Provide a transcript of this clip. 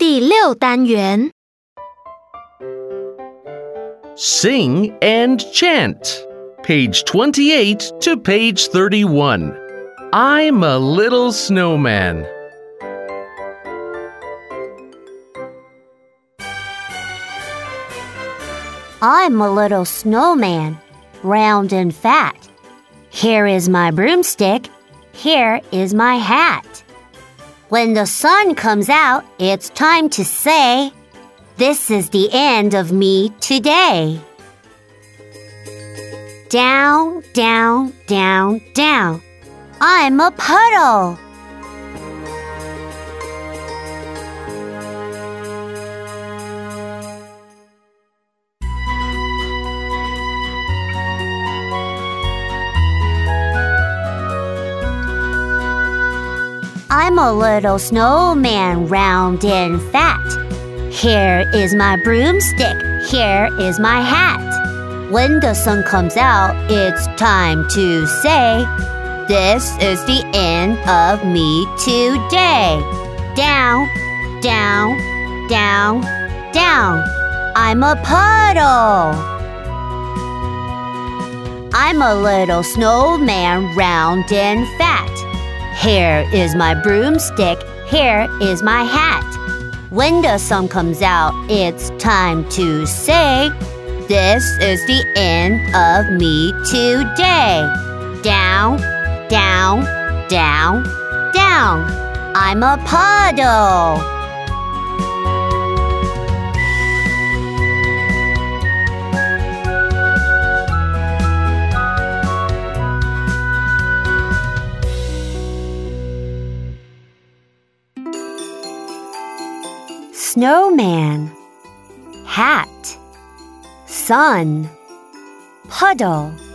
第6单元 Sing and chant. Page 28 to page 31. I'm a little snowman. I'm a little snowman, round and fat. Here is my broomstick, here is my hat. When the sun comes out, it's time to say, "This is the end of me today." Down, down, down, down. I'm a puddle. I'm a little snowman, round and fat. Here is my broomstick, here is my hat. When the sun comes out, it's time to say, "This is the end of me today." Down, down, down, down. I'm a puddle. I'm a little snowman, round and fat. Here is my broomstick, here is my hat. When the sun comes out, it's time to say, "This is the end of me today." Down, down, down, down. I'm a puddle. Snowman, hat, sun, puddle.